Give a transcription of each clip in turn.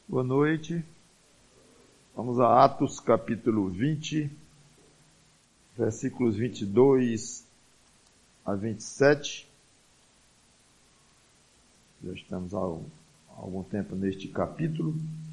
Boa noite. Vamos a Atos capítulo 20, versículos 22 a 27. Já estamos há algum tempo neste capítulo.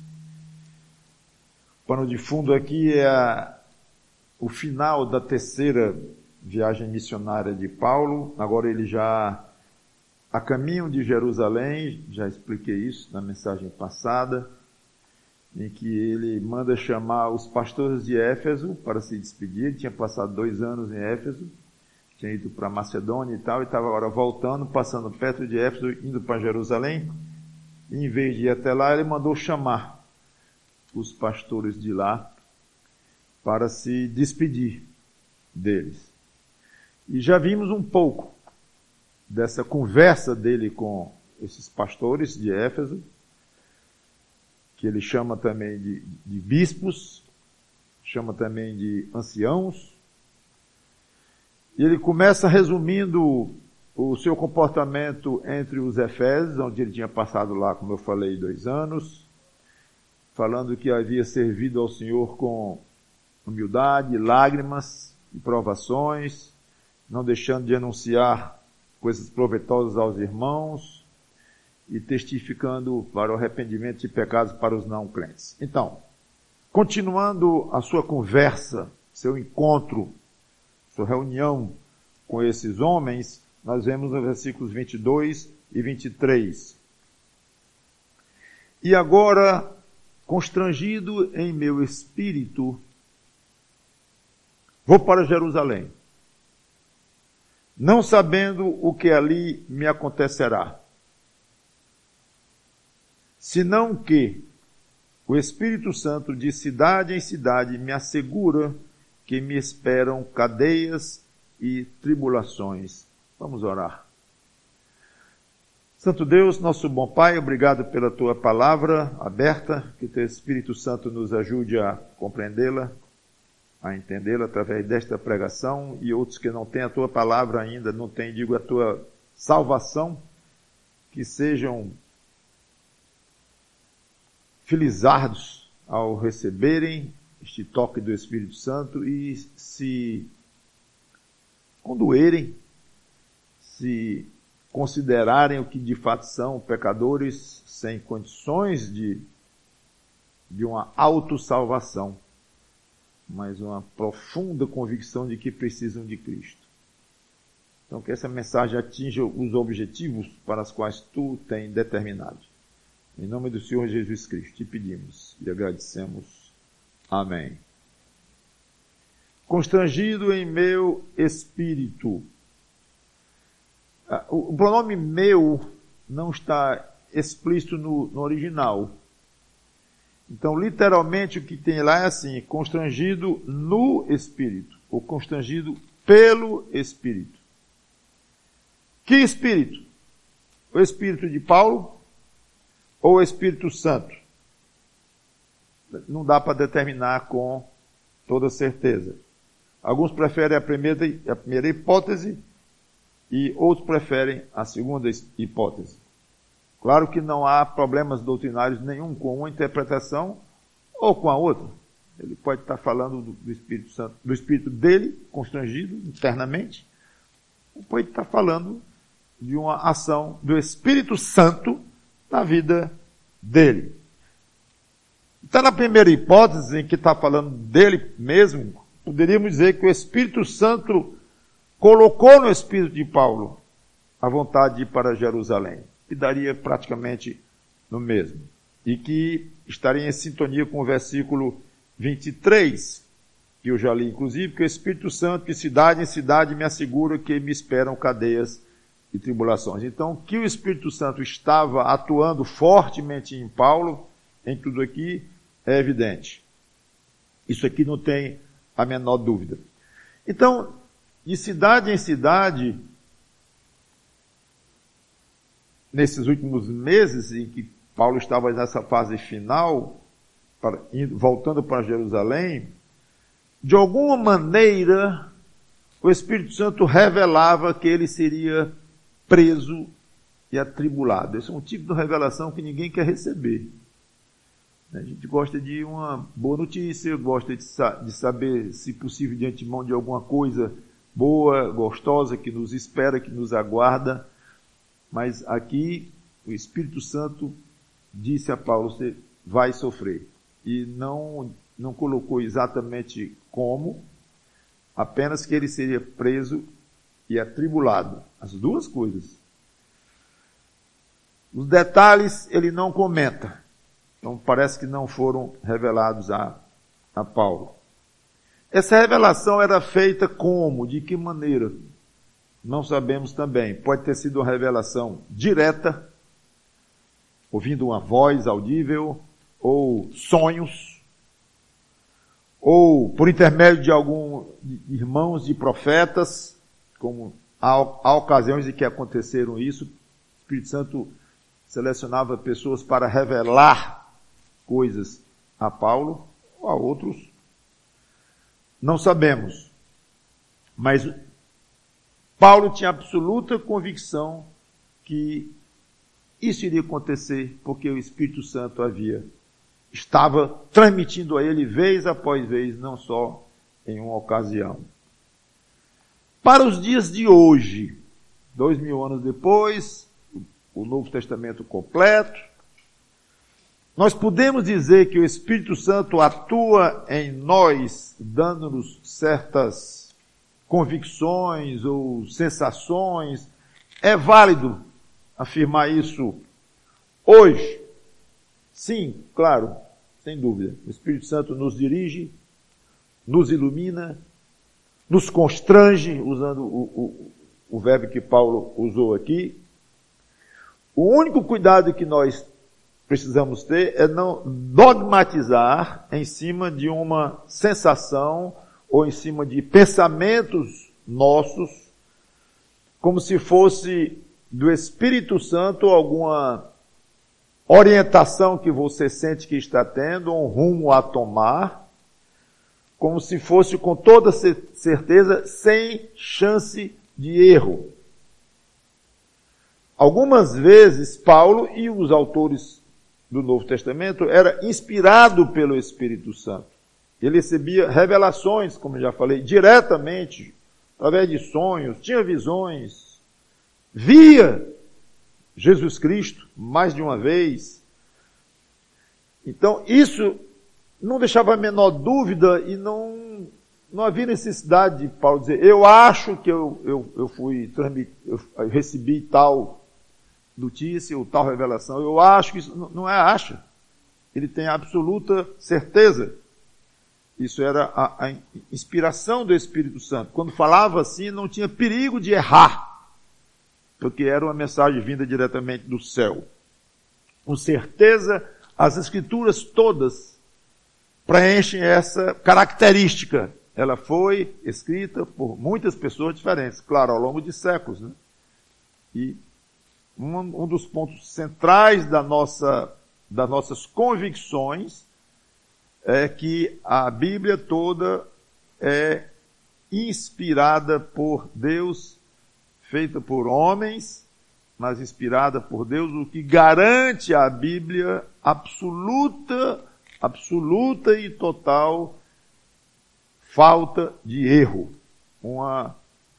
O pano de fundo aqui é o final da terceira viagem missionária de Paulo. Agora ele já a caminho de Jerusalém, já expliquei isso na mensagem passada, em que ele manda chamar os pastores de Éfeso para se despedir. Ele tinha passado 2 anos em Éfeso, tinha ido para Macedônia e tal, e estava agora voltando, passando perto de Éfeso, indo para Jerusalém. E em vez de ir até lá, ele mandou chamar os pastores de lá para se despedir deles. E já vimos um pouco dessa conversa dele com esses pastores de Éfeso, que ele chama também de bispos, chama também de anciãos. E ele começa resumindo o seu comportamento entre os efésios, onde ele tinha passado lá, como eu falei, 2 anos, falando que havia servido ao Senhor com humildade, lágrimas e provações, não deixando de anunciar coisas proveitosas aos irmãos, e testificando para o arrependimento de pecados para os não crentes. Então, continuando a sua conversa, seu encontro, sua reunião com esses homens, nós vemos nos versículos 22 e 23. E agora, constrangido em meu espírito, vou para Jerusalém, não sabendo o que ali me acontecerá, senão que o Espírito Santo de cidade em cidade me assegura que me esperam cadeias e tribulações. Vamos orar. Santo Deus, nosso bom Pai, obrigado pela Tua palavra aberta, que Teu Espírito Santo nos ajude a compreendê-la, a entendê-la através desta pregação, e outros que não têm a Tua palavra ainda, não têm, digo, a Tua salvação, que sejam felizardos ao receberem este toque do Espírito Santo e se condoerem, se considerarem o que de fato são pecadores sem condições de uma autossalvação, mas uma profunda convicção de que precisam de Cristo. Então que essa mensagem atinja os objetivos para os quais Tu tens determinado. Em nome do Senhor Jesus Cristo, te pedimos e agradecemos. Amém. Constrangido em meu espírito. O pronome meu não está explícito no original. Então, literalmente, o que tem lá é assim, constrangido no espírito, ou constrangido pelo espírito. Que espírito? O espírito de Paulo ou o Espírito Santo? Não dá para determinar com toda certeza. Alguns preferem a primeira hipótese e outros preferem a segunda hipótese. Claro que não há problemas doutrinários nenhum com uma interpretação ou com a outra. Ele pode estar falando do Espírito Santo, do Espírito dele, constrangido internamente, ou pode estar falando de uma ação do Espírito Santo na vida dele. Então, na primeira hipótese, em que está falando dele mesmo, poderíamos dizer que o Espírito Santo colocou no espírito de Paulo a vontade de ir para Jerusalém, e daria praticamente no mesmo. E que estaria em sintonia com o versículo 23, que eu já li, inclusive, que o Espírito Santo, de cidade em cidade, me assegura que me esperam cadeias e tribulações. Então, que o Espírito Santo estava atuando fortemente em Paulo, em tudo aqui, é evidente. Isso aqui não tem a menor dúvida. Então, de cidade em cidade, nesses últimos meses em que Paulo estava nessa fase final, voltando para Jerusalém, de alguma maneira, o Espírito Santo revelava que ele seria preso e atribulado. Esse é um tipo de revelação que ninguém quer receber. A gente gosta de uma boa notícia, gosta de saber, se possível, de antemão, de alguma coisa boa, gostosa, que nos espera, que nos aguarda. Mas aqui o Espírito Santo disse a Paulo: você vai sofrer. E não colocou exatamente como, apenas que ele seria preso e atribulado. As duas coisas. Os detalhes ele não comenta. Então parece que não foram revelados a Paulo. Essa revelação era feita como? De que maneira? Não sabemos também. Pode ter sido uma revelação direta, ouvindo uma voz audível, ou sonhos, ou por intermédio de algum irmãos de profetas, como há ocasiões em que aconteceram isso. O Espírito Santo selecionava pessoas para revelar coisas a Paulo, ou a outros. Não sabemos. Mas Paulo tinha absoluta convicção que isso iria acontecer, porque o Espírito Santo estava transmitindo a ele vez após vez, não só em uma ocasião. Para os dias de hoje, 2000 anos depois, o Novo Testamento completo, nós podemos dizer que o Espírito Santo atua em nós, dando-nos certas convicções ou sensações. É válido afirmar isso hoje? Sim, claro, sem dúvida. O Espírito Santo nos dirige, nos ilumina, nos constrange, usando o verbo que Paulo usou aqui. O único cuidado que nós precisamos ter é não dogmatizar em cima de uma sensação ou em cima de pensamentos nossos, como se fosse do Espírito Santo alguma orientação que você sente que está tendo, um rumo a tomar, como se fosse com toda certeza, sem chance de erro. Algumas vezes Paulo e os autores do Novo Testamento era inspirado pelo Espírito Santo. Ele recebia revelações, como já falei, diretamente, através de sonhos, tinha visões, via Jesus Cristo mais de uma vez. Então, isso não deixava a menor dúvida e não havia necessidade de Paulo dizer: eu acho que eu recebi tal notícia ou tal revelação. Eu acho que isso não é acha. Ele tem absoluta certeza. Isso era a inspiração do Espírito Santo. Quando falava assim, não tinha perigo de errar, porque era uma mensagem vinda diretamente do céu. Com certeza, as Escrituras todas preenchem essa característica. Ela foi escrita por muitas pessoas diferentes, claro, ao longo de séculos, né? E um dos pontos centrais das nossas convicções é que a Bíblia toda é inspirada por Deus, feita por homens, mas inspirada por Deus, o que garante à Bíblia absoluta e total falta de erro. Uma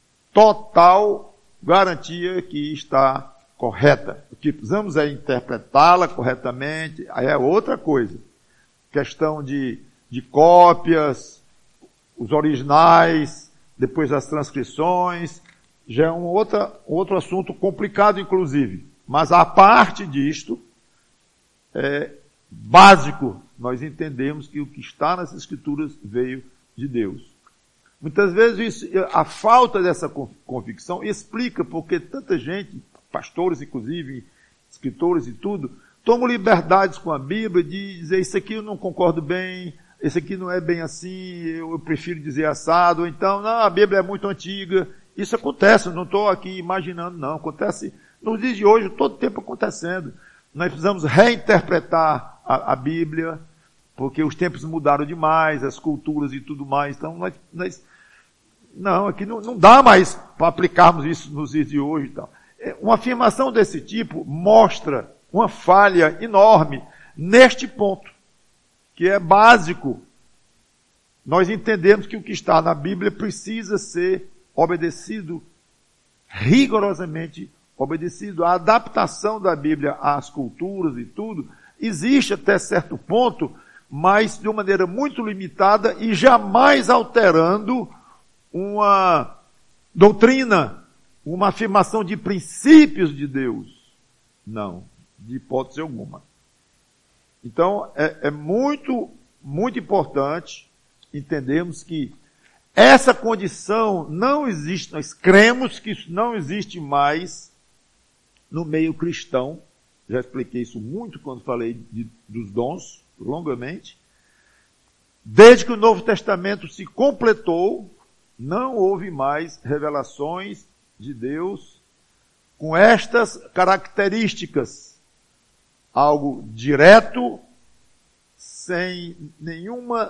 total garantia que está correta. O que precisamos é interpretá-la corretamente, aí é outra coisa. Questão de cópias, os originais, depois as transcrições, já é um outro assunto complicado, inclusive. Mas a parte disto, é básico nós entendemos que o que está nas Escrituras veio de Deus. Muitas vezes a falta dessa convicção explica porque tanta gente, pastores inclusive, escritores e tudo, tomam liberdades com a Bíblia de dizer: isso aqui eu não concordo bem, esse aqui não é bem assim, eu prefiro dizer assado, ou então, não, a Bíblia é muito antiga. Isso acontece, não estou aqui imaginando, não. Acontece nos dias de hoje, todo tempo acontecendo. Nós precisamos reinterpretar a Bíblia, porque os tempos mudaram demais, as culturas e tudo mais. Então, não, aqui não dá mais para aplicarmos isso nos dias de hoje e tal. Uma afirmação desse tipo mostra uma falha enorme neste ponto. que é básico. Nós entendemos que o que está na Bíblia precisa ser obedecido, rigorosamente obedecido. A adaptação da Bíblia às culturas e tudo existe até certo ponto, mas de uma maneira muito limitada e jamais alterando uma doutrina, uma afirmação de princípios de Deus. Não, de hipótese alguma. Então, é muito, muito importante entendermos que essa condição não existe, nós cremos que isso não existe mais no meio cristão. Já expliquei isso muito quando falei dos dons, longamente. Desde que o Novo Testamento se completou, não houve mais revelações de Deus com estas características. Algo direto, sem nenhuma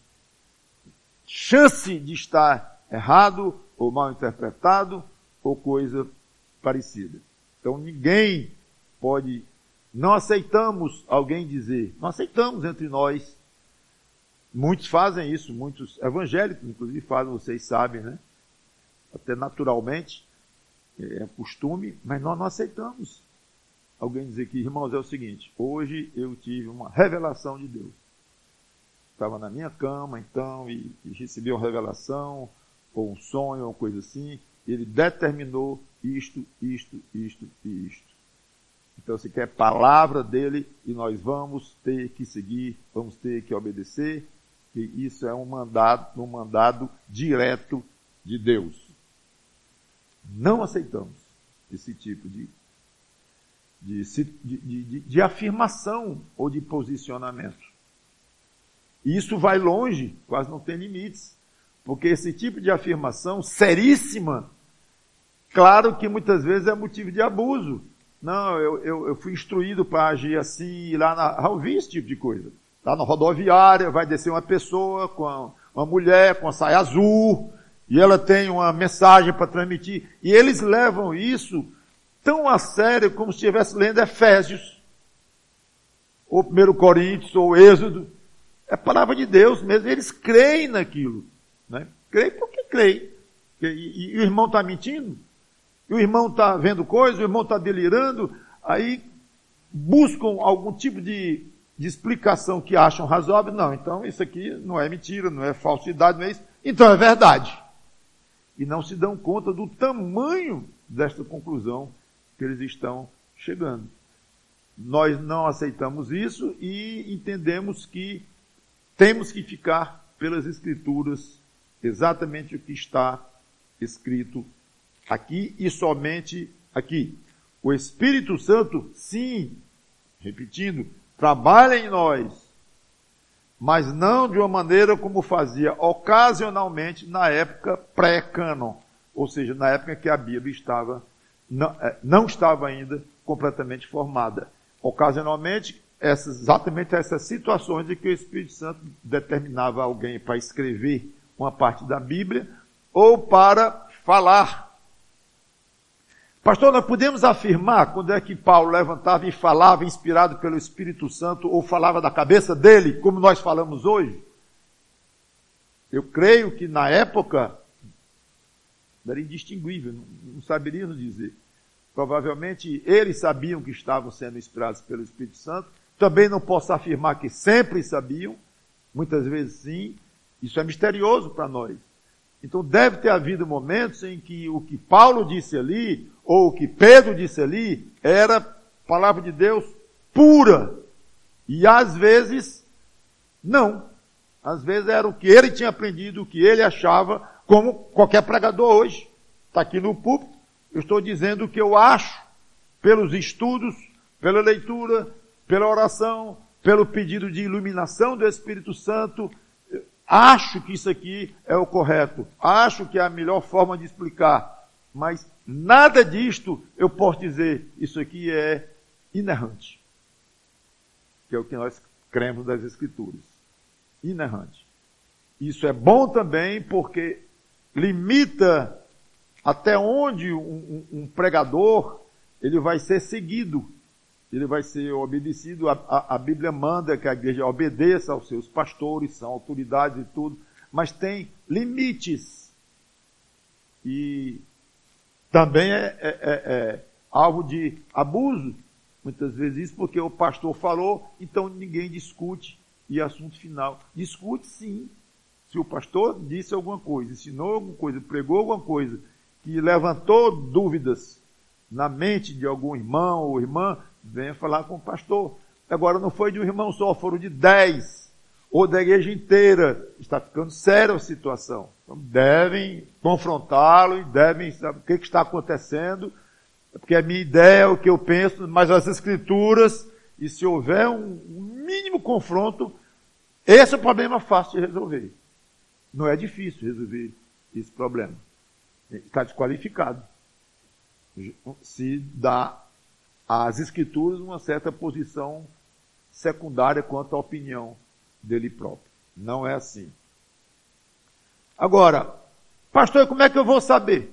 chance de estar errado, ou mal interpretado, ou coisa parecida. Então ninguém pode, não aceitamos alguém dizer, não aceitamos entre nós. Muitos fazem isso, muitos evangélicos inclusive fazem, vocês sabem, né? Até naturalmente, é costume, mas nós não aceitamos alguém dizer que, irmãos, é o seguinte, hoje eu tive uma revelação de Deus. Estava na minha cama, então, e recebi uma revelação, ou um sonho, ou coisa assim, e ele determinou isto. Então, se quer palavra dele, e nós vamos ter que seguir, vamos ter que obedecer, e isso é um mandado direto de Deus. Não aceitamos esse tipo de afirmação ou de posicionamento. E isso vai longe, quase não tem limites, porque esse tipo de afirmação seríssima, claro que muitas vezes é motivo de abuso. Não, eu fui instruído para agir assim, e lá eu vi esse tipo de coisa. Lá na rodoviária vai descer uma pessoa com uma mulher com a saia azul, e ela tem uma mensagem para transmitir, e eles levam isso tão a sério como se estivesse lendo Efésios, ou 1 Coríntios, ou Êxodo. É palavra de Deus mesmo, eles creem naquilo. Né? Creem porque creem. E o irmão está mentindo? E o irmão está vendo coisa? O irmão está delirando? Aí buscam algum tipo de explicação que acham razoável. Não, então isso aqui não é mentira, não é falsidade, não é isso. Então é verdade. E não se dão conta do tamanho desta conclusão que eles estão chegando. Nós não aceitamos isso e entendemos que temos que ficar pelas Escrituras exatamente o que está escrito aqui e somente aqui. O Espírito Santo, sim, repetindo, trabalha em nós, mas não de uma maneira como fazia ocasionalmente na época pré-cânon, ou seja, na época que a Bíblia não estava ainda completamente formada. Ocasionalmente, exatamente essas situações em que o Espírito Santo determinava alguém para escrever uma parte da Bíblia ou para falar. Pastor, nós podemos afirmar quando é que Paulo levantava e falava inspirado pelo Espírito Santo ou falava da cabeça dele, como nós falamos hoje? Eu creio que na época era indistinguível, não saberíamos dizer. Provavelmente eles sabiam que estavam sendo inspirados pelo Espírito Santo. Também não posso afirmar que sempre sabiam, muitas vezes sim. Isso é misterioso para nós. Então deve ter havido momentos em que o que Paulo disse ali, ou o que Pedro disse ali, era palavra de Deus pura. E às vezes, não. Às vezes era o que ele tinha aprendido, o que ele achava, como qualquer pregador hoje. Está aqui no púlpito, eu estou dizendo o que eu acho, pelos estudos, pela leitura, pela oração, pelo pedido de iluminação do Espírito Santo. Acho que isso aqui é o correto. Acho que é a melhor forma de explicar. Mas nada disto eu posso dizer, isso aqui é inerrante. Que é o que nós cremos das Escrituras. Inerrante. Isso é bom também porque limita até onde um pregador ele vai ser seguido. ele vai ser obedecido. A Bíblia manda que a igreja obedeça aos seus pastores, são autoridades e tudo, mas tem limites. E também é alvo de abuso, muitas vezes isso, porque o pastor falou, então ninguém discute, e assunto final. Discute sim. Se o pastor disse alguma coisa, ensinou alguma coisa, pregou alguma coisa, que levantou dúvidas na mente de algum irmão ou irmã, venha falar com o pastor. Agora não foi de um irmão só, foram de 10, ou da igreja inteira. Está ficando séria a situação. Então devem confrontá-lo e devem saber o que está acontecendo, porque a minha ideia é o que eu penso, mas as escrituras, e se houver um mínimo confronto, esse é o problema fácil de resolver. Não é difícil resolver esse problema. Está desqualificado. Se dá às escrituras uma certa posição secundária quanto à opinião dele próprio. Não é assim. Agora, pastor, como é que eu vou saber?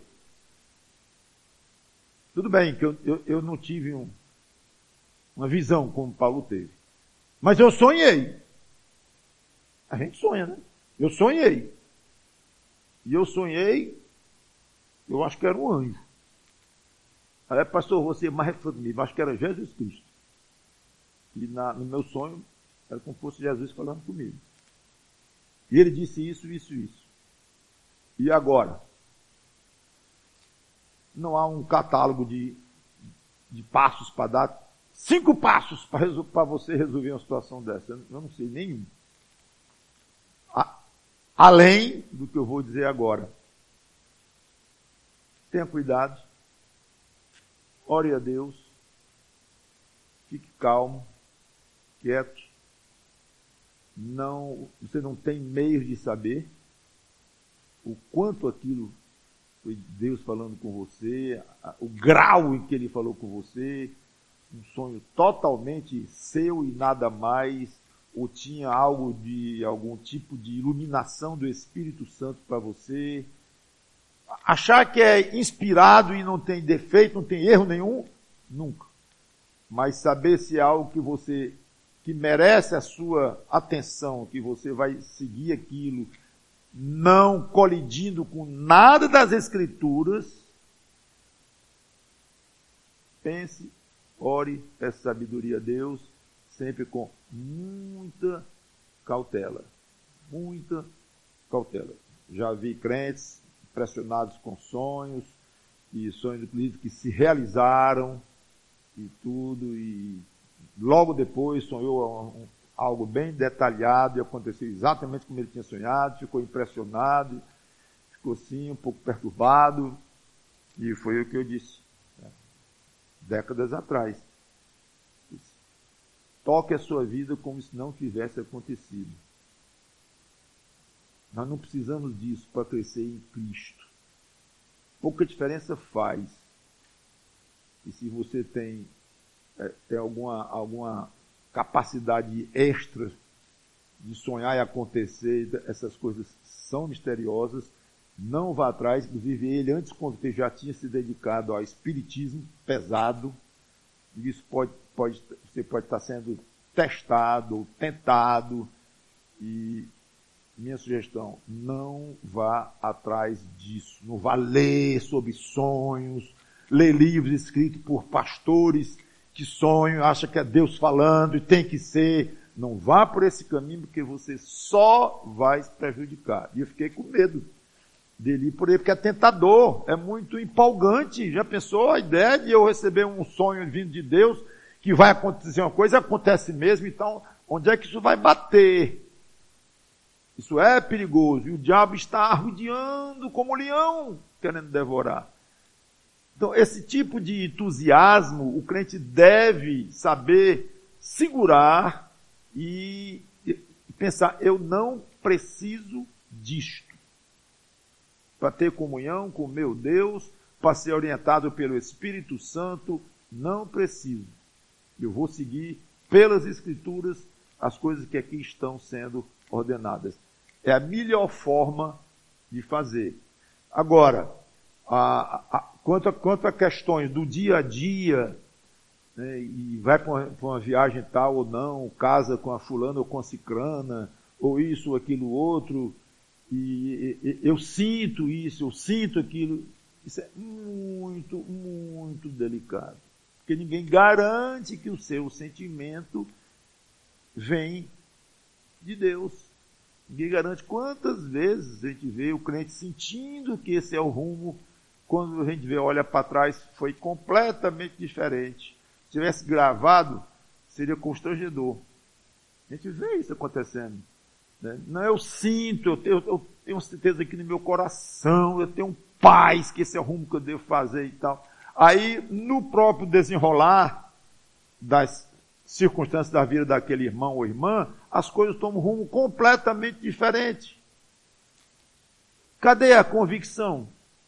Tudo bem que eu não tive uma visão como Paulo teve. Mas eu sonhei. A gente sonha, né? Eu sonhei. E eu sonhei, eu acho que era um anjo. Aí, pastor, você mais comigo, acho que era Jesus Cristo. E no meu sonho, era como se fosse Jesus falando comigo. E ele disse isso, isso, isso. E agora? Não há um catálogo de passos para dar. 5 passos para você resolver uma situação dessa. Eu não sei nenhum. Além do que eu vou dizer agora. Tenha cuidado. Ore a Deus. Fique calmo, quieto. Você não tem meios de saber o quanto aquilo foi Deus falando com você, o grau em que Ele falou com você, um sonho totalmente seu e nada mais, ou tinha algum tipo de iluminação do Espírito Santo para você. Achar que é inspirado e não tem defeito, não tem erro nenhum, nunca. Mas saber se é algo que merece a sua atenção, que você vai seguir aquilo, não colidindo com nada das Escrituras, pense, ore, peça sabedoria a Deus, sempre com muita cautela. Muita cautela. Já vi crentes impressionados com sonhos, e sonhos inclusive que se realizaram, e tudo, e logo depois sonhou algo bem detalhado, e aconteceu exatamente como ele tinha sonhado, ficou impressionado, ficou assim um pouco perturbado, e foi o que eu disse, décadas atrás. Toque a sua vida como se não tivesse acontecido. Nós não precisamos disso para crescer em Cristo. Pouca diferença faz. E se você tem alguma capacidade extra de sonhar e acontecer, essas coisas são misteriosas, não vá atrás. Inclusive ele, antes, quando ele já tinha se dedicado ao espiritismo pesado, e isso você pode estar sendo testado ou tentado, e minha sugestão, não vá atrás disso, não vá ler sobre sonhos, ler livros escritos por pastores que sonham, acha que é Deus falando e tem que ser. Não vá por esse caminho, porque você só vai se prejudicar. E eu fiquei com medo dele ir por ele, porque é tentador, é muito empolgante. Já pensou a ideia de eu receber um sonho vindo de Deus, que vai acontecer uma coisa, acontece mesmo, então onde é que isso vai bater? Isso é perigoso, e o diabo está arrodeando como leão, querendo devorar. Então, esse tipo de entusiasmo, o crente deve saber segurar e pensar, eu não preciso disto. Para ter comunhão com o meu Deus, para ser orientado pelo Espírito Santo, não preciso. Eu vou seguir pelas Escrituras as coisas que aqui estão sendo ordenadas. É a melhor forma de fazer. Agora, quanto a questões do dia a dia, né, e vai para uma viagem tal ou não, casa com a fulana ou com a cicrana, ou isso ou aquilo outro, e eu sinto isso, eu sinto aquilo. Isso é muito, muito delicado. Porque ninguém garante que o seu sentimento vem de Deus. Ninguém garante. Quantas vezes a gente vê o crente sentindo que esse é o rumo, quando a gente vê, olha para trás, foi completamente diferente. Se tivesse gravado, seria constrangedor. A gente vê isso acontecendo. Né? Não, eu sinto, eu tenho certeza aqui no meu coração, eu tenho paz, que esse é o rumo que eu devo fazer e tal. Aí, no próprio desenrolar das circunstâncias da vida daquele irmão ou irmã, as coisas tomam um rumo completamente diferente. Cadê a convicção?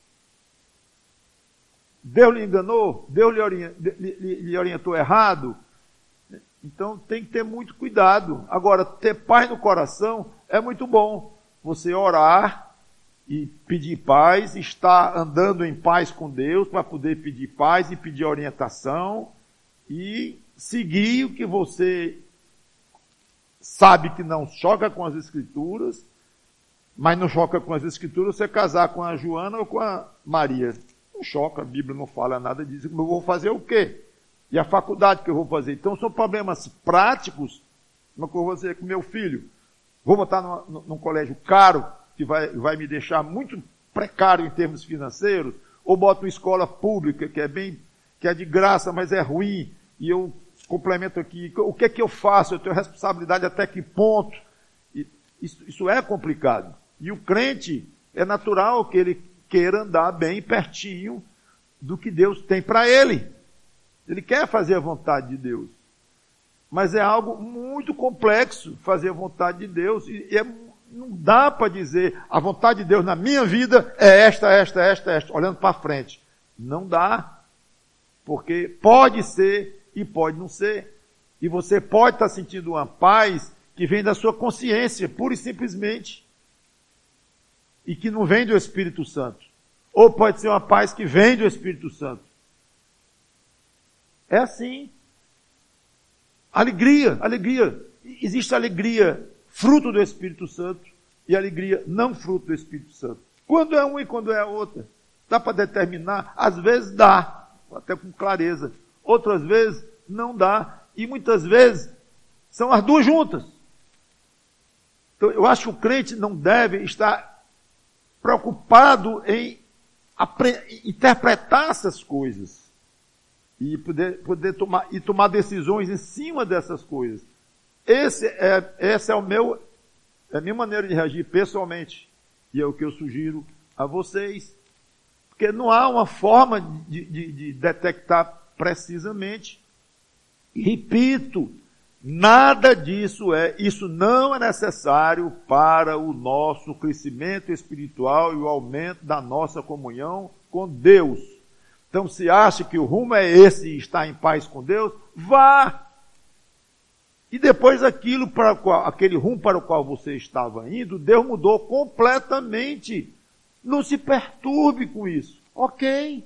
Deus lhe enganou? Deus lhe orientou errado? Então tem que ter muito cuidado. Agora, ter paz no coração é muito bom. Você orar e pedir paz, estar andando em paz com Deus para poder pedir paz e pedir orientação e seguir o que você sabe que não choca com as Escrituras, mas não choca com as Escrituras você casar com a Joana ou com a Maria. Não choca, a Bíblia não fala nada disso. Eu vou fazer o quê? E a faculdade que eu vou fazer? Então são problemas práticos. Como que eu vou fazer com meu filho? Vou botar num colégio caro, que vai me deixar muito precário em termos financeiros, ou boto uma escola pública, que é de graça, mas é ruim, e eu complemento aqui, o que é que eu faço? Eu tenho responsabilidade até que ponto? Isso é complicado. E o crente, é natural que ele queira andar bem pertinho do que Deus tem para ele. Ele quer fazer a vontade de Deus. Mas é algo muito complexo fazer a vontade de Deus. Não dá para dizer, a vontade de Deus na minha vida é esta, olhando para frente. Não dá. Porque pode ser e pode não ser. E você pode estar sentindo uma paz que vem da sua consciência, pura e simplesmente. E que não vem do Espírito Santo. Ou pode ser uma paz que vem do Espírito Santo. É assim. Alegria. Existe alegria fruto do Espírito Santo e alegria não fruto do Espírito Santo. Quando é uma e quando é a outra? Dá para determinar? Às vezes dá, até com clareza. Outras vezes não dá. E muitas vezes são as duas juntas. Então eu acho que o crente não deve estar preocupado em interpretar essas coisas. E poder tomar decisões em cima dessas coisas. Essa é a minha maneira de reagir pessoalmente. E é o que eu sugiro a vocês. Porque não há uma forma de detectar precisamente. E repito, nada disso isso não é necessário para o nosso crescimento espiritual e o aumento da nossa comunhão com Deus. Então, se acha que o rumo é esse e está em paz com Deus, vá. E depois aquele rumo para o qual você estava indo, Deus mudou completamente. Não se perturbe com isso. Ok.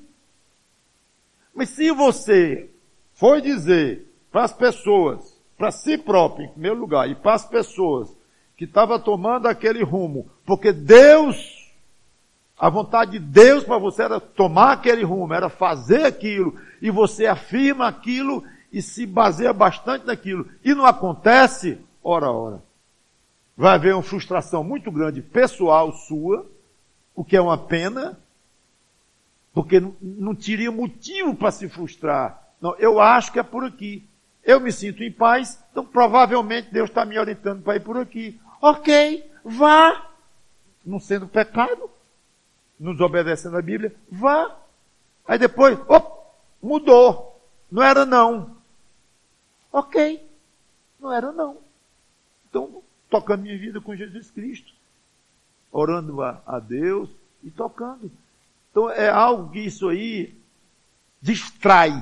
Mas se você for dizer para as pessoas, para si próprio em primeiro lugar, e para as pessoas que estavam tomando aquele rumo, porque Deus, a vontade de Deus para você era tomar aquele rumo, era fazer aquilo, e você afirma aquilo e se baseia bastante naquilo, e não acontece, ora. Vai haver uma frustração muito grande pessoal sua, o que é uma pena, porque não teria motivo para se frustrar. Não, eu acho que é por aqui. Eu me sinto em paz, então provavelmente Deus está me orientando para ir por aqui. Ok, vá. Não sendo pecado, não desobedecendo a Bíblia, vá. Aí depois, mudou. Não era não. Ok, não era não. Então, tocando minha vida com Jesus Cristo. Orando a Deus e tocando. Então, é algo que isso aí distrai.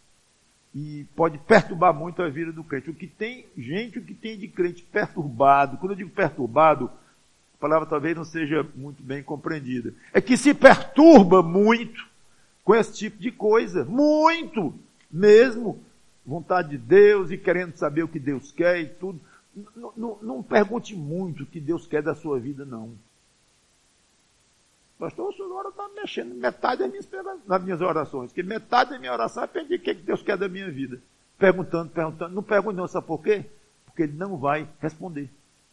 E pode perturbar muito a vida do crente. O que tem de crente perturbado, quando eu digo perturbado, a palavra talvez não seja muito bem compreendida. É que se perturba muito com esse tipo de coisa. Muito mesmo. vontade de Deus e querendo saber o que Deus quer e tudo. Não pergunte muito o que Deus quer da sua vida, não. Pastor, o senhor agora está mexendo metade das minhas orações, porque metade da minha oração é pedir o que Deus quer da minha vida. Perguntando. Não pergunte não, sabe por quê? Porque ele não vai responder.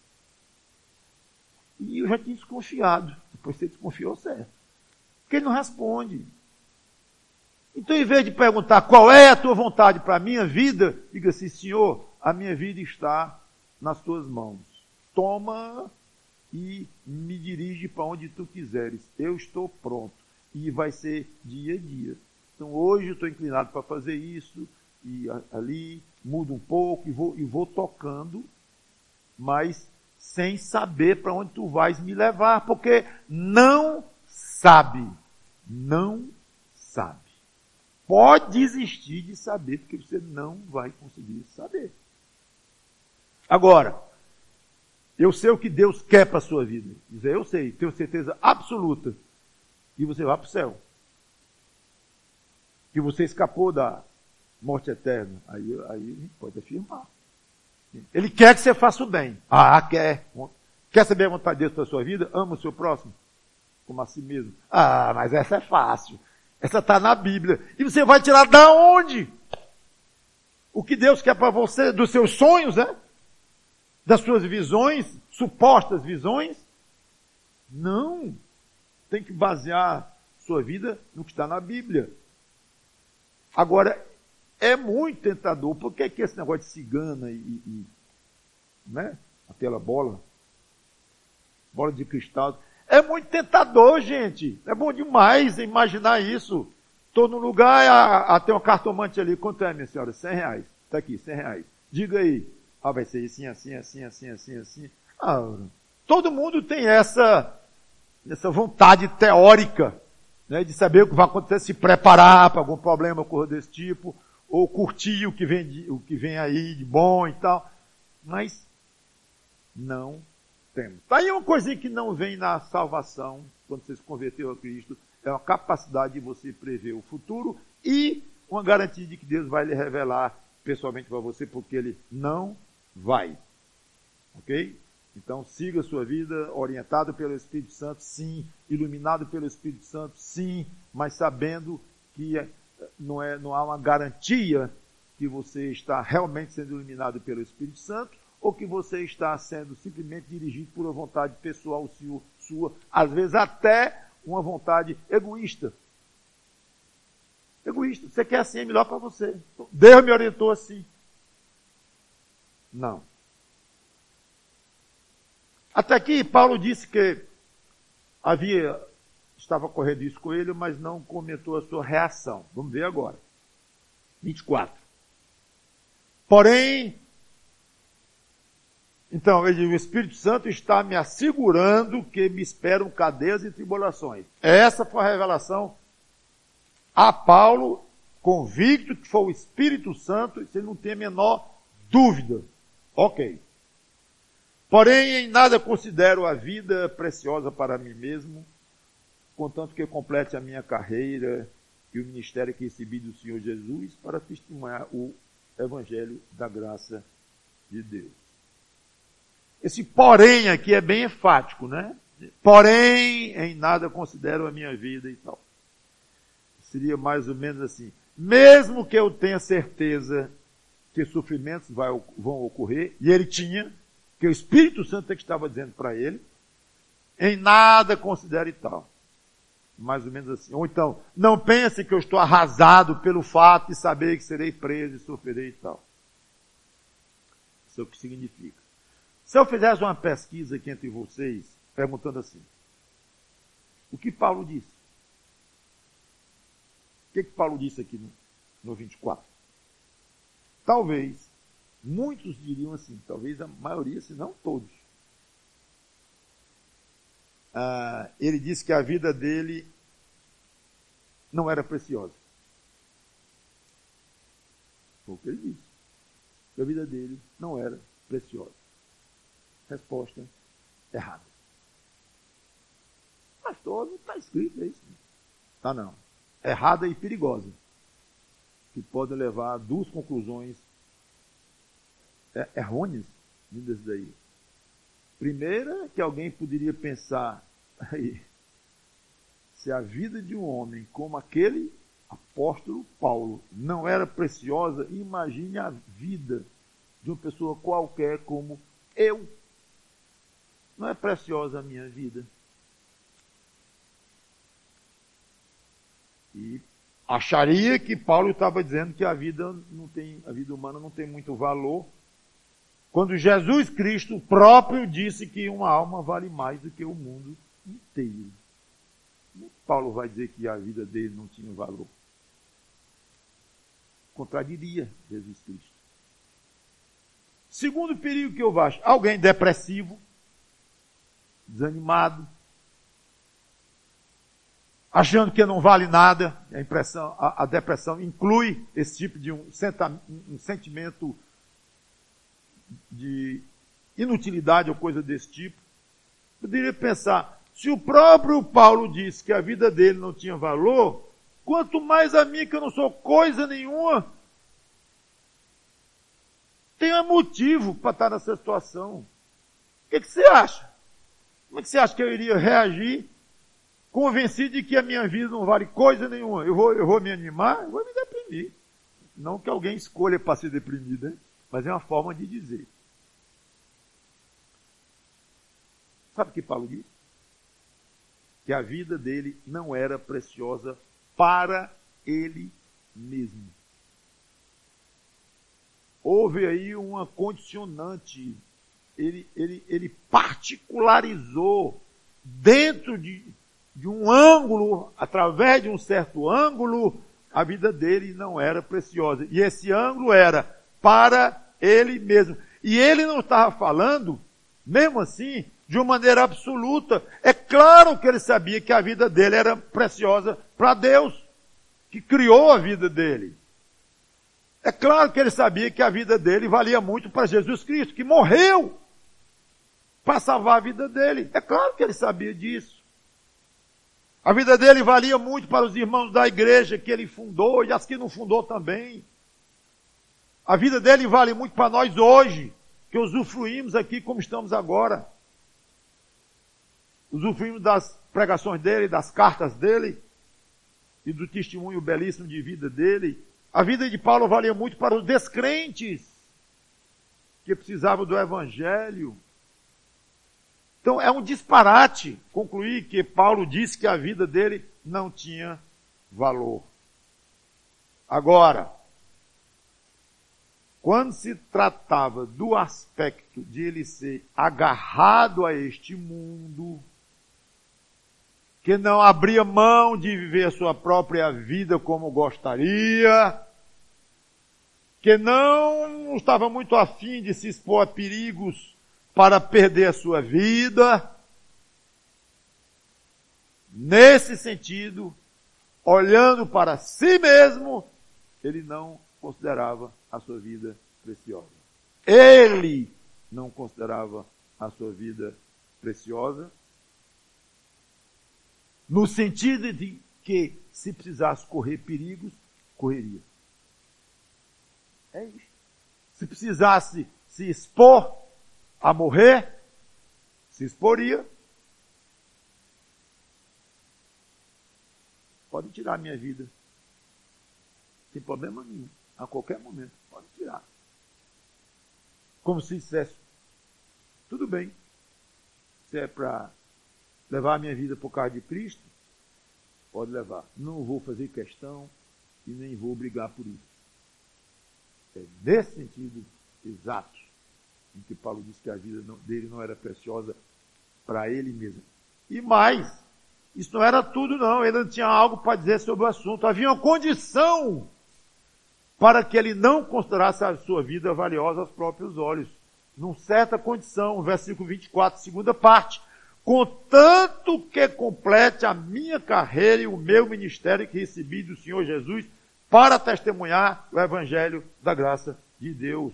E eu já tinha desconfiado. Depois você desconfiou certo. Porque ele não responde. Então, em vez de perguntar qual é a tua vontade para a minha vida, diga assim, Senhor, a minha vida está nas tuas mãos. Toma e me dirige para onde tu quiseres. Eu estou pronto. E vai ser dia a dia. Então, hoje eu estou inclinado para fazer isso, e ali, mudo um pouco, e vou tocando, mas sem saber para onde tu vais me levar, porque não sabe. Não sabe. Pode desistir de saber, porque você não vai conseguir saber. Agora, eu sei o que Deus quer para a sua vida. Dizer, eu sei, tenho certeza absoluta que você vai para o céu. Que você escapou da morte eterna. Aí a gente pode afirmar. Ele quer que você faça o bem. Quer. Quer saber a vontade de Deus para a sua vida? Ama o seu próximo como a si mesmo. Mas essa é fácil. Essa está na Bíblia. E você vai tirar da onde? O que Deus quer para você, dos seus sonhos, né? Das suas visões, supostas visões? Não. Tem que basear sua vida no que está na Bíblia. Agora, é muito tentador. Por que esse negócio de cigana né? Aquela bola de cristal. É muito tentador, gente. É bom demais imaginar isso. Estou no lugar, tem um cartomante ali. Quanto é, minha senhora? R$100. Está aqui, R$100. Diga aí. Vai ser assim. Todo mundo tem essa vontade teórica, né, de saber o que vai acontecer, se preparar para algum problema ocorrer desse tipo, ou curtir o que vem aí de bom e tal. Mas não temos. Tá aí uma coisinha que não vem na salvação, quando você se converteu a Cristo, é uma capacidade de você prever o futuro e uma garantia de que Deus vai lhe revelar pessoalmente para você, porque Ele não vai. Ok? Então siga a sua vida orientado pelo Espírito Santo, sim, iluminado pelo Espírito Santo, sim, mas sabendo que não há uma garantia que você está realmente sendo iluminado pelo Espírito Santo, ou que você está sendo simplesmente dirigido por uma vontade pessoal sua, às vezes até uma vontade egoísta. Egoísta. Você quer assim, é melhor para você. Deus me orientou assim. Não. Até aqui, Paulo disse que estava correndo isso com ele, mas não comentou a sua reação. Vamos ver agora. 24. Porém, então, ele diz, o Espírito Santo está me assegurando que me esperam cadeias e tribulações. Essa foi a revelação a Paulo, convicto que foi o Espírito Santo, e você não tem a menor dúvida. Ok. Porém, em nada considero a vida preciosa para mim mesmo, contanto que eu complete a minha carreira e o ministério que recebi do Senhor Jesus para testemunhar o Evangelho da graça de Deus. Esse porém aqui é bem enfático, né? Porém, em nada considero a minha vida e tal. Seria mais ou menos assim. Mesmo que eu tenha certeza que sofrimentos vão ocorrer, e ele tinha, que o Espírito Santo é que estava dizendo para ele, em nada considere tal. Mais ou menos assim. Ou então, não pense que eu estou arrasado pelo fato de saber que serei preso e sofrerei e tal. Isso é o que significa. Se eu fizesse uma pesquisa aqui entre vocês, perguntando assim, o que Paulo disse? O que Paulo disse aqui no 24? Talvez, muitos diriam assim, talvez a maioria, se não todos. Ele disse que a vida dele não era preciosa. Foi o que ele disse. Que a vida dele não era preciosa. Resposta errada. Pastor, não está escrito isso. Tá não. Errada e perigosa. que podem levar a duas conclusões errôneas vindas daí. Primeira, que alguém poderia pensar, aí, se a vida de um homem como aquele apóstolo Paulo não era preciosa, imagine a vida de uma pessoa qualquer como eu. Não é preciosa a minha vida? E acharia que Paulo estava dizendo que a vida humana não tem muito valor, quando Jesus Cristo próprio disse que uma alma vale mais do que o mundo inteiro. Como Paulo vai dizer que a vida dele não tinha valor? Contradiria Jesus Cristo. Segundo perigo que eu acho, alguém depressivo, desanimado, achando que não vale nada. A depressão inclui esse tipo de um sentimento de inutilidade ou coisa desse tipo. Poderia pensar, se o próprio Paulo disse que a vida dele não tinha valor, quanto mais a mim, que eu não sou coisa nenhuma, tenho motivo para estar nessa situação. O que você acha? Como é que você acha que eu iria reagir convencido de que a minha vida não vale coisa nenhuma? Eu vou me animar? Eu vou me deprimir. Não que alguém escolha para se deprimir, né? Mas é uma forma de dizer. Sabe o que Paulo diz? Que a vida dele não era preciosa para ele mesmo. Houve aí uma condicionante. Ele particularizou dentro de um ângulo, através de um certo ângulo, a vida dele não era preciosa. E esse ângulo era para ele mesmo. E ele não estava falando, mesmo assim, de uma maneira absoluta. É claro que ele sabia que a vida dele era preciosa para Deus, que criou a vida dele. É claro que ele sabia que a vida dele valia muito para Jesus Cristo, que morreu para salvar a vida dele. É claro que ele sabia disso. A vida dele valia muito para os irmãos da igreja que ele fundou e as que não fundou também. A vida dele vale muito para nós hoje, que usufruímos aqui como estamos agora. Usufruímos das pregações dele, das cartas dele e do testemunho belíssimo de vida dele. A vida de Paulo valia muito para os descrentes que precisavam do evangelho. Então é um disparate concluir que Paulo disse que a vida dele não tinha valor. Agora, quando se tratava do aspecto de ele ser agarrado a este mundo, que não abria mão de viver a sua própria vida como gostaria, que não estava muito afim de se expor a perigos para perder a sua vida. Nesse sentido, olhando para si mesmo, ele não considerava a sua vida preciosa. Ele não considerava a sua vida preciosa, no sentido de que, se precisasse correr perigos, correria. É isso. Se precisasse se expor a morrer, se exporia. Pode tirar a minha vida. Sem problema nenhum. A qualquer momento. Pode tirar. Como se dissesse, tudo bem. Se é para levar a minha vida por causa de Cristo, pode levar. Não vou fazer questão e nem vou brigar por isso. É nesse sentido exato em que Paulo disse que a vida dele não era preciosa para ele mesmo. E mais, isso não era tudo não, ele não tinha algo para dizer sobre o assunto. Havia uma condição para que ele não considerasse a sua vida valiosa aos próprios olhos. Numa certa condição, versículo 24, segunda parte. Contanto que complete a minha carreira e o meu ministério que recebi do Senhor Jesus para testemunhar o Evangelho da graça de Deus.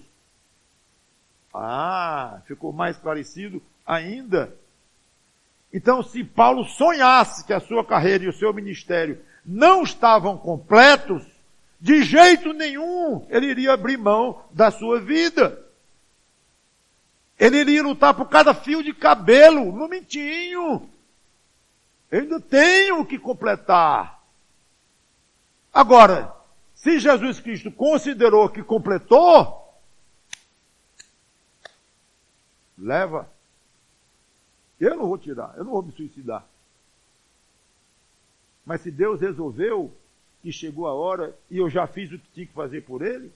Ficou mais esclarecido ainda. Então, se Paulo sonhasse que a sua carreira e o seu ministério não estavam completos, De jeito nenhum ele iria abrir mão da sua vida. Ele iria lutar por cada fio de cabelo, no momentinho. Eu ainda tenho que completar. Agora, se Jesus Cristo considerou que completou, leva. Eu não vou tirar, eu não vou me suicidar. Mas se Deus resolveu que chegou a hora e eu já fiz o que tinha que fazer por ele,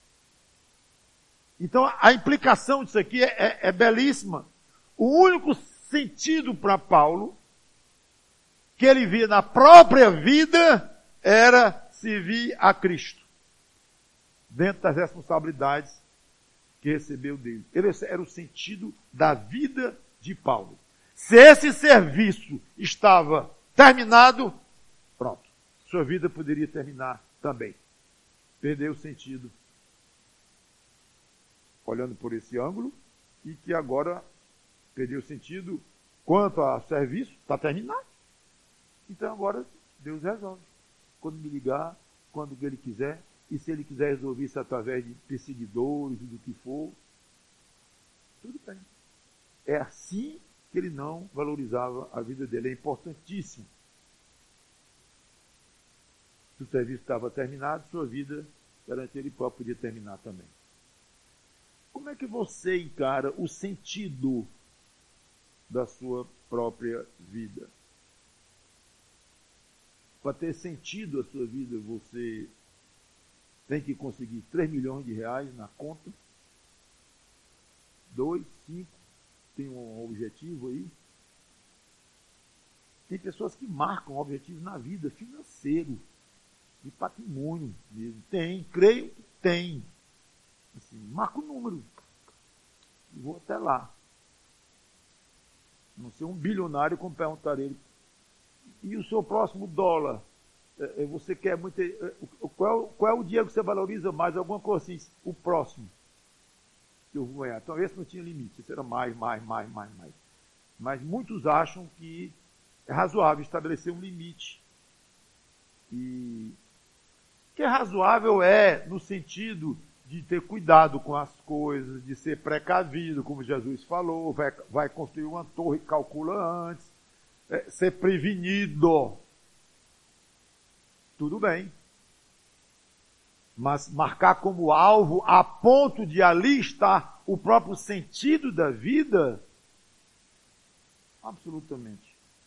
então a implicação disso aqui é belíssima. O único sentido para Paulo que ele via na própria vida era servir a Cristo, dentro das responsabilidades que recebeu dele. Esse era o sentido da vida de Paulo. Se esse serviço estava terminado, pronto, sua vida poderia terminar também. Perdeu o sentido, olhando por esse ângulo, e que agora perdeu o sentido quanto a serviço, está terminado. Então agora Deus resolve. Quando me ligar, quando ele quiser, e se ele quiser resolver isso através de perseguidores e do que for, tudo bem. É assim que ele não valorizava a vida dele. É importantíssimo. Se o serviço estava terminado, sua vida, perante ele próprio, podia terminar também. Como é que você encara o sentido da sua própria vida? Para ter sentido a sua vida, você tem que conseguir 3 milhões de reais na conta, 2, 5, tem um objetivo aí. Tem pessoas que marcam objetivos na vida, financeiro, de patrimônio mesmo. Tem, creio que tem. Assim, marca o número. E vou até lá. Não ser um bilionário, como perguntar ele. E o seu próximo dólar? Você quer muito. Qual é o dinheiro que você valoriza mais? Alguma coisa assim. O próximo que eu vou ganhar. Então esse não tinha limite. Esse era mais. Mas muitos acham que é razoável estabelecer um limite. E que é razoável no sentido de ter cuidado com as coisas, de ser precavido, como Jesus falou, vai construir uma torre, calcula antes, ser prevenido. Tudo bem. Mas marcar como alvo, a ponto de ali estar o próprio sentido da vida, absolutamente.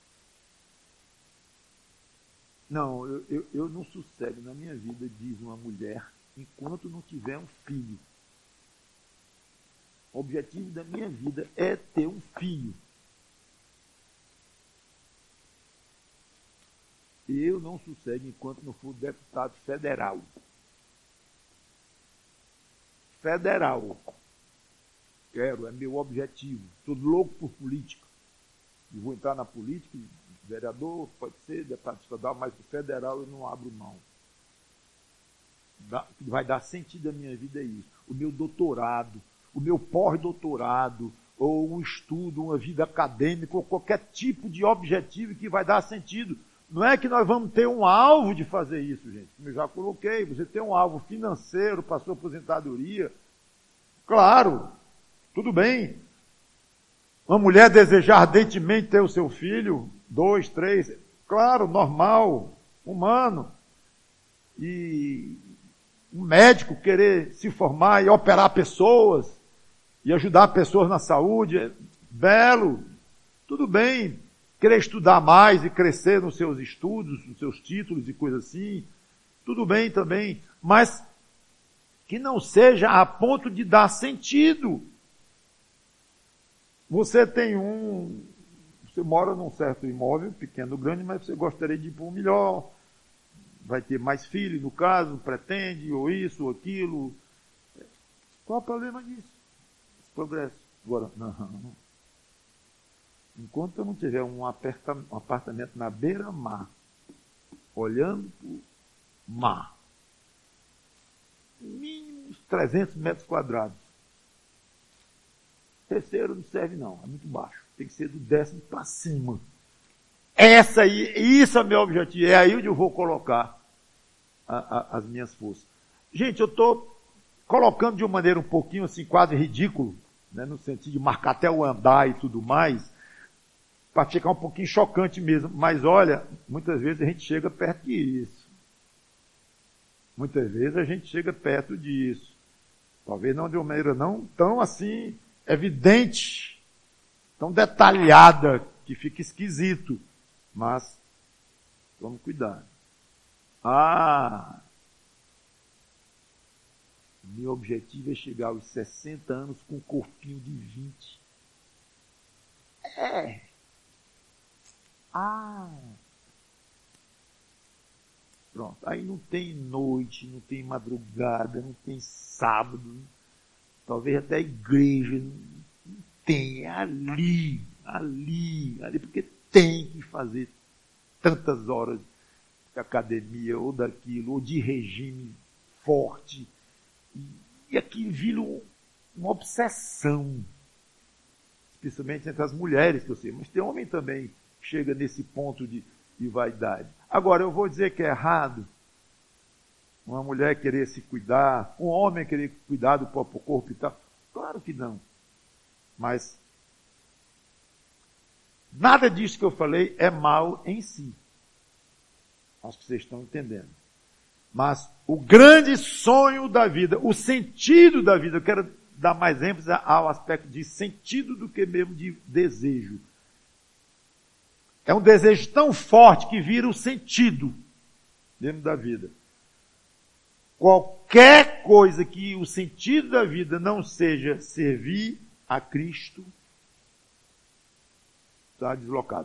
Não, eu não sossego na minha vida, diz uma mulher, enquanto não tiver um filho. O objetivo da minha vida é ter um filho. Eu não sossego enquanto não for deputado federal. Federal. Quero, é meu objetivo. Estou louco por política. E vou entrar na política, vereador, pode ser, deputado estadual, mas o federal eu não abro mão. Vai dar sentido à minha vida é isso. O meu doutorado, o meu pós-doutorado, ou um estudo, uma vida acadêmica, ou qualquer tipo de objetivo que vai dar sentido. Não é que nós vamos ter um alvo de fazer isso, gente. Como eu já coloquei, você tem um alvo financeiro para a sua aposentadoria. Claro, tudo bem. Uma mulher desejar ardentemente ter o seu filho, 2, 3, claro, normal, humano. E um médico querer se formar e operar pessoas, e ajudar pessoas na saúde, é belo, tudo bem. Querer estudar mais e crescer nos seus estudos, nos seus títulos e coisas assim, tudo bem também, mas que não seja a ponto de dar sentido. Você você mora num certo imóvel, pequeno ou grande, mas você gostaria de ir para um melhor, vai ter mais filhos, no caso, pretende, ou isso, ou aquilo. Qual é o problema disso? Esse progresso. Agora, não. Enquanto eu não tiver um apartamento na beira-mar, olhando para o mar, mínimo uns 300 metros quadrados. Terceiro não serve não, é muito baixo. Tem que ser do 10º para cima. Isso é meu objetivo, é aí onde eu vou colocar as minhas forças. Gente, eu estou colocando de uma maneira um pouquinho assim, quase ridículo, né, no sentido de marcar até o andar e tudo mais, para ficar um pouquinho chocante mesmo. Mas olha, muitas vezes a gente chega perto disso. Muitas vezes a gente chega perto disso. Talvez não de uma maneira não tão assim evidente, tão detalhada, que fica esquisito. Mas vamos cuidar. Meu objetivo é chegar aos 60 anos com um corpinho de 20. Pronto. Aí não tem noite, não tem madrugada, não tem sábado, talvez até a igreja não tem. É ali, porque tem que fazer tantas horas de academia, ou daquilo, ou de regime forte. E aqui vira uma obsessão, especialmente entre as mulheres, que eu sei, mas tem homem também que chega nesse ponto de vaidade. Agora, eu vou dizer que é errado uma mulher querer se cuidar, um homem querer cuidar do próprio corpo e tal. Claro que não. Mas nada disso que eu falei é mal em si. Acho que vocês estão entendendo. Mas o grande sonho da vida, o sentido da vida, eu quero dar mais ênfase ao aspecto de sentido do que mesmo de desejo. É um desejo tão forte que vira o sentido dentro da vida. Qualquer coisa que o sentido da vida não seja servir a Cristo, está deslocado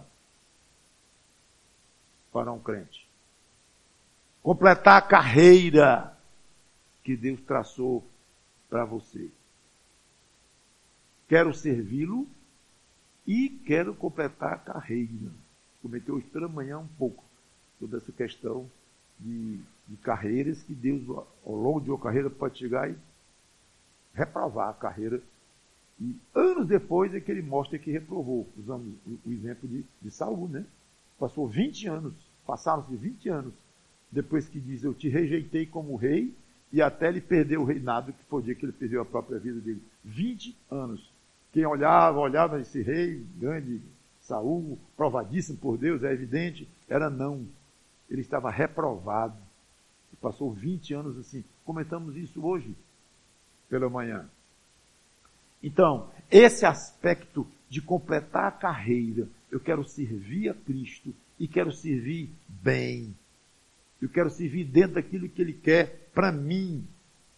para um crente. Completar a carreira que Deus traçou para você. Quero servi-lo e quero completar a carreira. Comentei hoje pela manhã um pouco sobre essa questão de carreiras que Deus, ao longo de uma carreira, pode chegar e reprovar a carreira. E anos depois é que ele mostra que reprovou. Usamos o exemplo de Saul, né? Passou 20 anos, passaram-se 20 anos, depois que diz, eu te rejeitei como rei, e até ele perdeu o reinado, que foi o dia que ele perdeu a própria vida dele. 20 anos. Quem olhava esse rei, grande Saul, provadíssimo por Deus, é evidente, era não. Ele estava reprovado. Passou 20 anos assim. Comentamos isso hoje, pela manhã. Então, esse aspecto de completar a carreira, eu quero servir a Cristo e quero servir bem. Eu quero servir dentro daquilo que Ele quer para mim.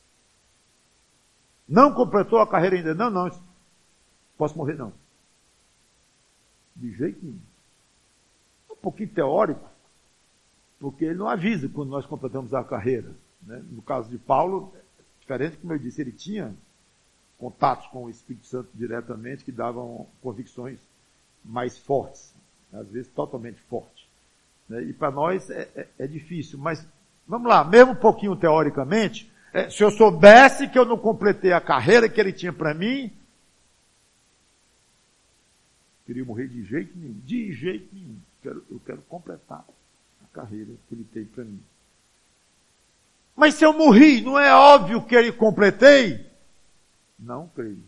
Não completou a carreira ainda? Não. Posso morrer? Não. De jeito nenhum. Um pouquinho teórico, porque ele não avisa quando nós completamos a carreira. Né? No caso de Paulo, diferente, como eu disse, ele tinha contatos com o Espírito Santo diretamente que davam convicções mais fortes, às vezes totalmente fortes. Né? E para nós é difícil, mas vamos lá, mesmo um pouquinho teoricamente, se eu soubesse que eu não completei a carreira que ele tinha para mim, queria morrer de jeito nenhum, eu quero completar a carreira que ele tem para mim. Mas se eu morri, não é óbvio que eu completei? Não creio.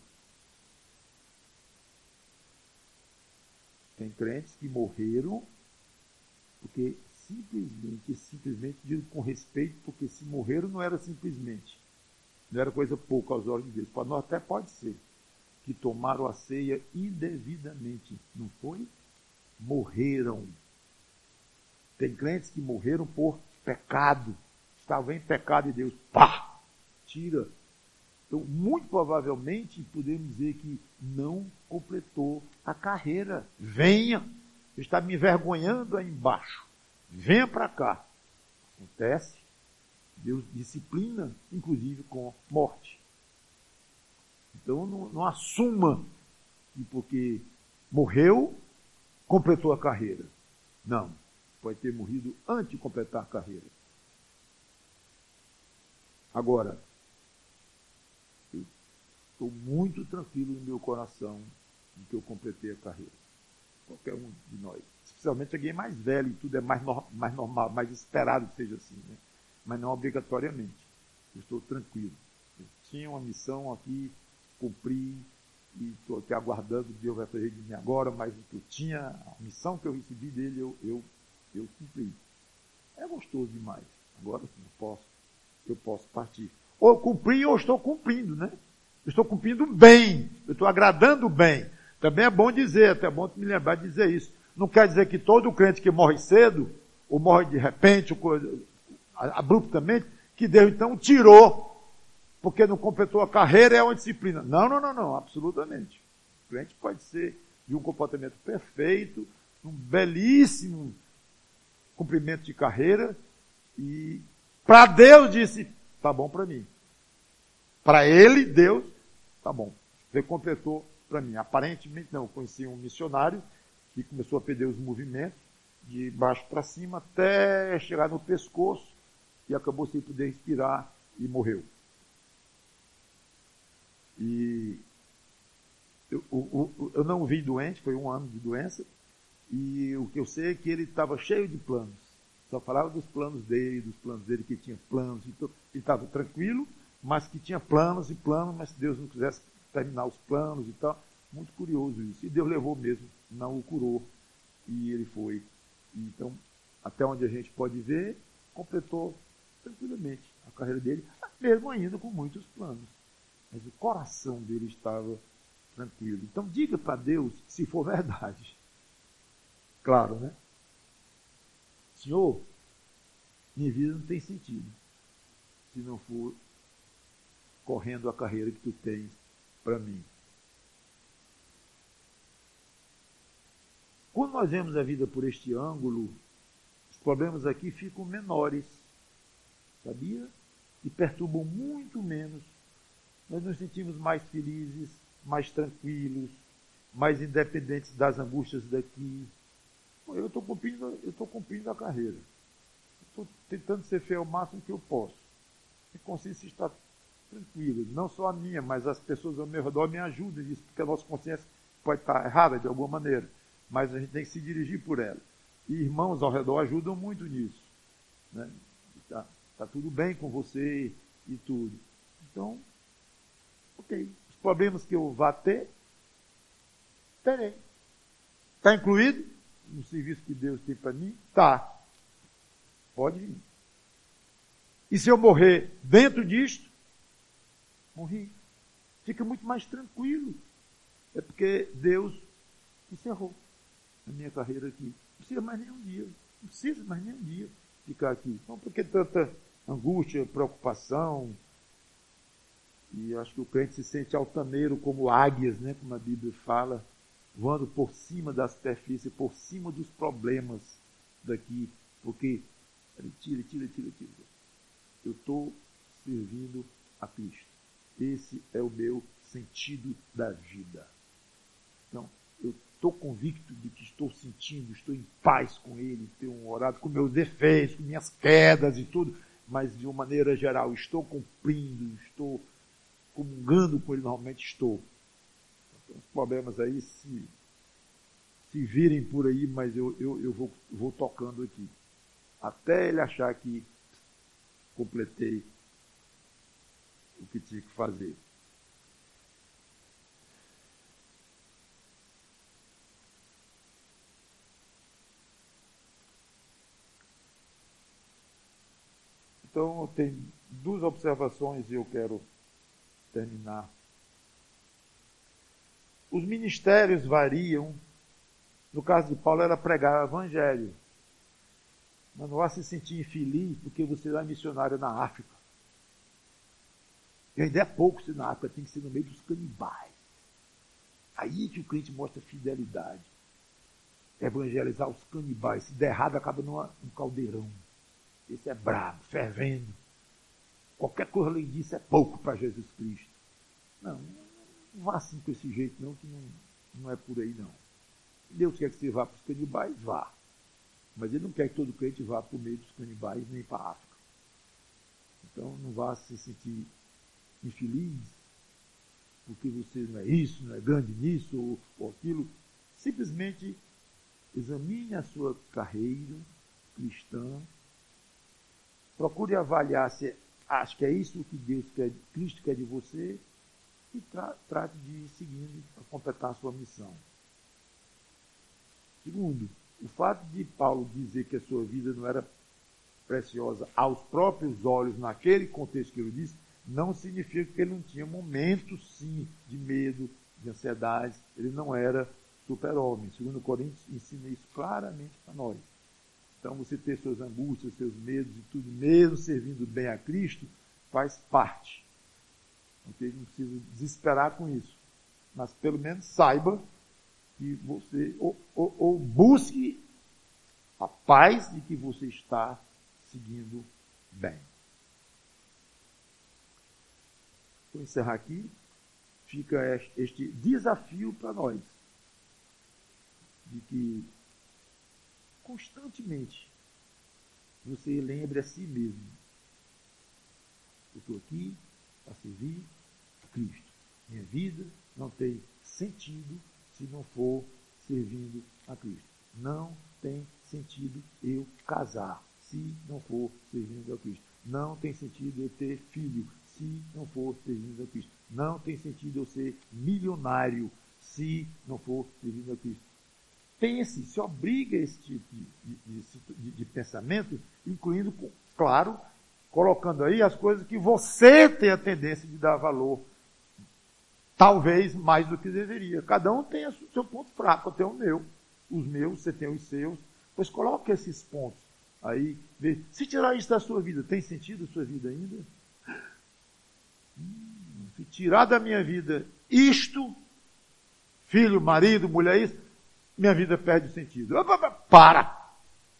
Tem crentes que morreram porque simplesmente digo com respeito, porque se morreram não era simplesmente, não era coisa pouca aos olhos de Deus. Para nós até pode ser que tomaram a ceia indevidamente, não foi? Morreram. Tem crentes que morreram por pecado, estavam em pecado e Deus, tira. Então, muito provavelmente, podemos dizer que não completou a carreira. Venha, está me envergonhando aí embaixo. Venha para cá. Acontece, Deus disciplina, inclusive com morte. Então, não assuma que porque morreu, completou a carreira. Não, pode ter morrido antes de completar a carreira. Agora, estou muito tranquilo no meu coração de que eu completei a carreira. Qualquer um de nós. Especialmente alguém mais velho e tudo é mais normal, mais esperado que seja assim. Né? mas não obrigatoriamente. Eu estou tranquilo. Eu tinha uma missão aqui, cumpri, e estou aqui aguardando, Deus vai fazer de mim agora, mas o que eu tinha, a missão que eu recebi dele, eu cumpri. É gostoso demais. Agora eu posso partir. Ou cumpri ou estou cumprindo, né? Eu estou cumprindo bem, eu estou agradando bem. Também é bom dizer, até é bom me lembrar de dizer isso. Não quer dizer que todo crente que morre cedo, ou morre de repente, ou abruptamente, que Deus então tirou, porque não completou a carreira, é uma disciplina. Não, absolutamente. O crente pode ser de um comportamento perfeito, um belíssimo cumprimento de carreira, e para Deus disse, tá bom para mim. Para ele, Deus, tá bom. Você completou para mim. Aparentemente não, eu conheci um missionário que começou a perder os movimentos de baixo para cima até chegar no pescoço e acabou sem poder respirar e morreu. E eu não o vi doente, foi 1 ano de doença, e o que eu sei é que ele estava cheio de planos. Só falava dos planos dele, que tinha planos. Então, ele estava tranquilo, mas que tinha planos, mas se Deus não quisesse terminar os planos e tal. Muito curioso isso. E Deus levou mesmo, não o curou. E ele foi. Então, até onde a gente pode ver, completou tranquilamente a carreira dele, mesmo ainda com muitos planos. Mas o coração dele estava tranquilo. Então, diga para Deus se for verdade. Claro, né? Senhor, minha vida não tem sentido se não for correndo a carreira que tu tens para mim. Quando nós vemos a vida por este ângulo, os problemas aqui ficam menores, sabia? E perturbam muito menos. Nós nos sentimos mais felizes, mais tranquilos, mais independentes das angústias daqui. Eu estou cumprindo a carreira. Estou tentando ser fiel ao máximo que eu posso. A consciência está tranquila. Não só a minha, mas as pessoas ao meu redor me ajudam nisso, porque a nossa consciência pode estar errada de alguma maneira, mas a gente tem que se dirigir por ela. E irmãos ao redor ajudam muito nisso. Né? Tá tudo bem com você e tudo. Então, ok. Os problemas que eu vá ter, terei. Está incluído no serviço que Deus tem para mim? Tá. Pode vir. E se eu morrer dentro disto? Morri. Fica muito mais tranquilo. É porque Deus encerrou a minha carreira aqui. Não precisa mais nenhum dia. Não precisa mais nenhum dia ficar aqui. Então, por que tanta angústia, preocupação? E acho que o crente se sente altaneiro como águias, né? Como a Bíblia fala, voando por cima da superfície, por cima dos problemas daqui. Porque ele tira. Eu estou servindo a Cristo. Esse é o meu sentido da vida. Então, eu estou convicto de que estou estou em paz com Ele, tenho orado com meus defeitos, com minhas quedas e tudo, mas de uma maneira geral, estou cumprindo, estou comungando com Ele, normalmente estou. Então, os problemas aí se virem por aí, mas eu vou tocando aqui. Até ele achar que completei o que tinha que fazer. Então, eu tenho 2 observações e eu quero terminar. Os ministérios variam. No caso de Paulo, era pregar o evangelho. Mas não vá se sentir infeliz porque você é missionário na África. E ainda é pouco ser na África, tem que ser no meio dos canibais. Aí que o crente mostra fidelidade. Evangelizar os canibais. Se der errado, acaba num caldeirão. Esse é brabo, fervendo. Qualquer coisa além disso é pouco para Jesus Cristo. Não vá assim com esse jeito não, que não é por aí não. Deus quer que você vá para os canibais, vá. Mas Ele não quer que todo crente vá para o meio dos canibais, nem para a África. Então não vá se sentir infeliz, porque você não é isso, não é grande nisso ou aquilo. Simplesmente examine a sua carreira cristã, procure avaliar se acha que é isso que Deus quer, Cristo quer de você, e trate de ir seguindo para completar a sua missão. Segundo, o fato de Paulo dizer que a sua vida não era preciosa aos próprios olhos, naquele contexto que ele disse, não significa que ele não tinha momentos, sim, de medo, de ansiedade. Ele não era super-homem. Segundo Coríntios, ensina isso claramente para nós. Então, você ter suas angústias, seus medos e tudo, mesmo servindo bem a Cristo, faz parte. Okay? Não precisa desesperar com isso. Mas, pelo menos, saiba que você, ou busque a paz de que você está seguindo bem. Vou encerrar aqui. Fica este desafio para nós, de que constantemente você lembre a si mesmo: eu estou aqui para servir a Cristo. Minha vida não tem sentido se não for servindo a Cristo. Não tem sentido eu casar se não for servindo a Cristo. Não tem sentido eu ter filho se não for servindo a Cristo. Não tem sentido eu ser milionário se não for servindo a Cristo. Pense, se obriga a esse tipo de pensamento, incluindo, claro, colocando aí as coisas que você tem a tendência de dar valor, talvez mais do que deveria. Cada um tem o seu ponto fraco, eu tenho o meu, os meus, você tem os seus, pois coloque esses pontos aí, vê, se tirar isso da sua vida, tem sentido a sua vida ainda? Se tirar da minha vida isto, filho, marido, mulher, isso, minha vida perde o sentido. Para!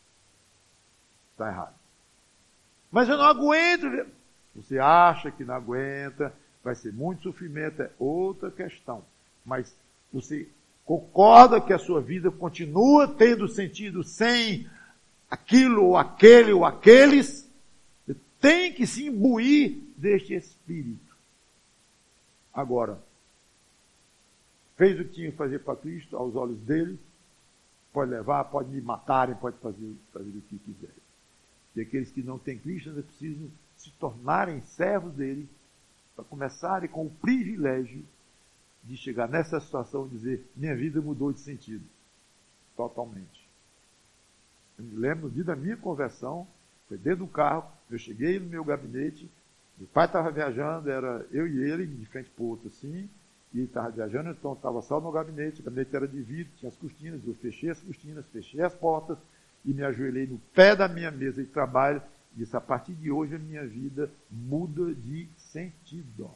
Está errado. Mas eu não aguento. Você acha que não aguenta, vai ser muito sofrimento, é outra questão. Mas você concorda que a sua vida continua tendo sentido sem aquilo, ou aquele, ou aqueles? Você tem que se imbuir deste espírito. Agora, fez o que tinha que fazer para Cristo, aos olhos dele, pode levar, pode me matarem, pode fazer o que quiser. E aqueles que não têm Cristo ainda precisam se tornarem servos dele, para começarem com o privilégio de chegar nessa situação e dizer: minha vida mudou de sentido. Totalmente. Eu me lembro no dia da minha conversão, foi dentro do carro, eu cheguei no meu gabinete, meu pai estava viajando, era eu e ele, de frente para o outro assim, e ele estava viajando, então estava só no gabinete, o gabinete era de vidro, tinha as cortinas, eu fechei as cortinas, fechei as portas, e me ajoelhei no pé da minha mesa de trabalho, e disse: a partir de hoje a minha vida muda de sentido.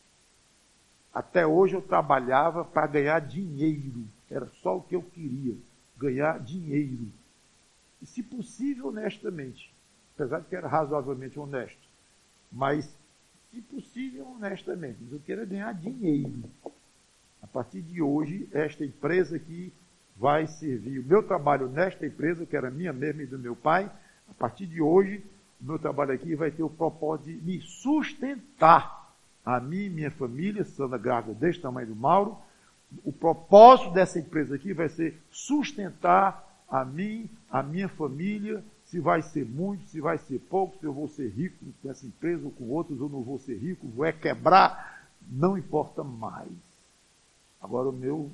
Até hoje eu trabalhava para ganhar dinheiro, era só o que eu queria, ganhar dinheiro. E, se possível, honestamente, apesar de que era razoavelmente honesto, mas, se possível, honestamente, eu quero ganhar dinheiro. A partir de hoje, esta empresa aqui vai servir o meu trabalho nesta empresa, que era minha mesma e do meu pai. A partir de hoje, o meu trabalho aqui vai ter o propósito de me sustentar, a mim e minha família, sendo grávida deste tamanho do Mauro. O propósito dessa empresa aqui vai ser sustentar a mim, a minha família, se vai ser muito, se vai ser pouco, se eu vou ser rico com essa empresa ou com outros, ou não vou ser rico, vou quebrar, não importa mais. Agora o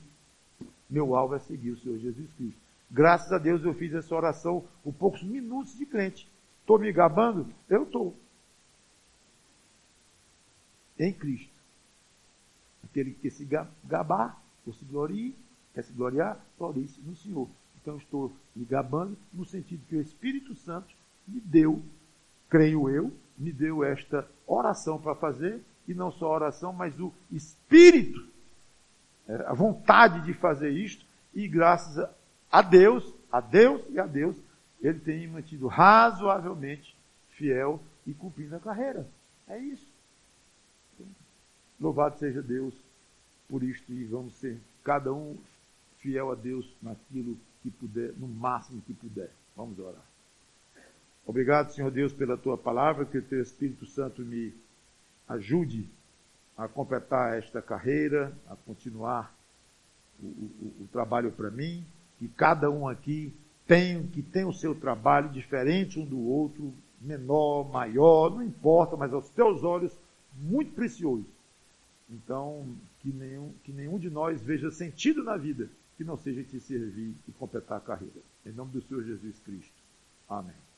meu alvo é seguir o Senhor Jesus Cristo. Graças a Deus eu fiz essa oração com poucos minutos de crente. Estou me gabando? Eu estou. Em Cristo. Aquele que quer se gabar, ou se glorie, quer se gloriar, glorie-se no Senhor. Então, estou me gabando no sentido que o Espírito Santo me deu, creio eu, me deu esta oração para fazer, e não só a oração, mas o Espírito, a vontade de fazer isto, e graças a Deus, ele tem me mantido razoavelmente fiel e cumprindo a carreira. É isso. Louvado seja Deus por isto, e vamos ser cada um fiel a Deus naquilo que puder, no máximo que puder. Vamos orar. Obrigado, Senhor Deus, pela Tua palavra, que o Teu Espírito Santo me ajude a completar esta carreira, a continuar o trabalho para mim, que cada um aqui tem o seu trabalho diferente um do outro, menor, maior, não importa, mas aos teus olhos, muito precioso. Então, que nenhum de nós veja sentido na vida que não seja te servir e completar a carreira. Em nome do Senhor Jesus Cristo. Amém.